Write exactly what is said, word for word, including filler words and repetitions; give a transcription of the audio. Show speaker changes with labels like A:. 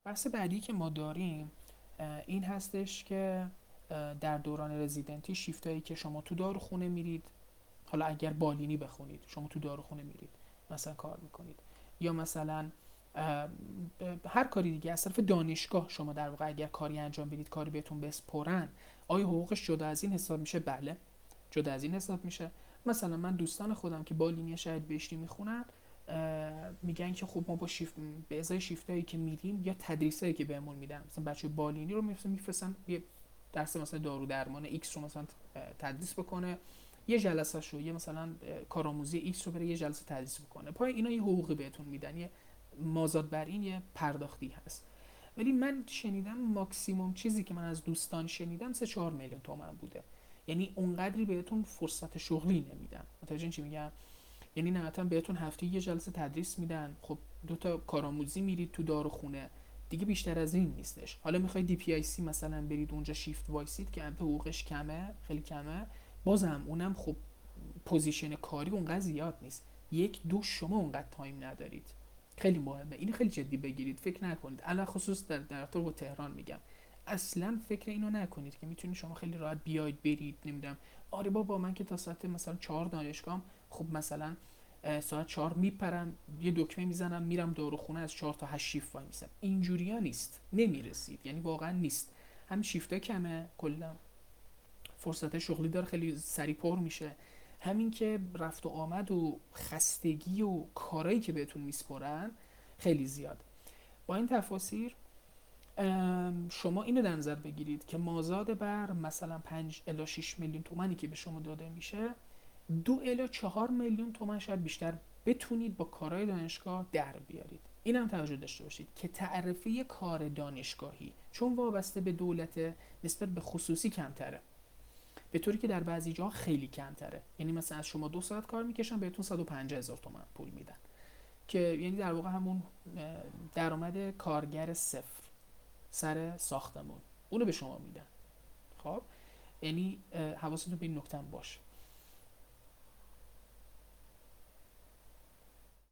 A: بحث بعدی که ما داریم این هستش که در دوران رزیدنتی شیفتایی که شما تو داروخونه میرید، حالا اگر بالینی بخونید شما تو داروخونه میرید مثلا کار میکنید، یا مثلا هر کاری دیگه از طرف دانشگاه شما در واقع اگر کاری انجام بدید، کاری بهتون بسپرن، آیا حقوقش جدا از این حساب میشه؟ بله، جدا از این حساب میشه. مثلا من دوستان خودم که بالینی شاید بهشتی میخونن میگن که خب ما با شیفت به ازای شیفتایی که میریم یا تدریسایی که بهمون میدن، مثلا بچه بالینی رو میفرستن یه درس مثلا دارو درمان ایکس رو مثلا تدریس بکنه، یه جلسه شو یه مثلا کارآموزی ایکس رو بره یه جلسه تدریس بکنه، پای اینا یه حقوقی بهتون میدن، یه مازاد بر این یه پرداختی هست. ولی من شنیدم ماکسیموم چیزی که من از دوستان شنیدم سه چهار میلیون تومن بوده. یعنی اونقدری بهتون فرصت شغلی نمیدن. متوجه چی میگم؟ یعنی نهایتا بهتون هفته یه جلسه تدریس میدن، خب دو تا کارآموزی میرید تو داروخونه، دیگه بیشتر از این نیستش. حالا میخواید دی پی آی سی مثلا برید اونجا شیفت وایسید که حقوقش کمه، خیلی کمه، بازم اونم خب پوزیشن کاری اونقدر زیاد نیست. یک دو شما اونقدر تایم ندارید. خیلی مهمه اینو خیلی جدی بگیرید، فکر نکنید علا خصوص در در تو تهران میگم، اصلا فکر اینو نکنید که میتونید شما خیلی راحت بیاید برید نمیدونم آره بابا من که تا ساعت مثلا چهار دانشگاهم، خب مثلا ساعت چهار میپرم یه دکمه میزنم میرم داروخونه از چهار تا هشت شیفت وای میسم. اینجوریا نیست، نمیرسید، یعنی واقعا نیست. هم شیفتا کمه، کلا فرصت شغلی داره خیلی سریع پر میشه، همین که رفت و آمد و خستگی و کارایی که بهتون میسپرن خیلی زیاد. با این تفاصیل شما اینو در نظر بگیرید که مازاد بر مثلا پنج الی شش میلیون تومانی که به شما داده میشه، دو الی چهار میلیون تومان شاید بیشتر بتونید با کارهای دانشگاه در بیارید. این هم توجه داشته باشید که تعرفه کار دانشگاهی چون وابسته به دولت نسبت به خصوصی کمتره، به طوری که در بعضی جاها خیلی کمتره. یعنی مثلا از شما دو ساعت کار میکشن بهتون صد و پنجاه هزار تومان پول میدن، که یعنی در واقع همون درآمد کارگر صفر سر ساختمون اونو به شما میدن. خب یعنی حواستون به این نکته باشه.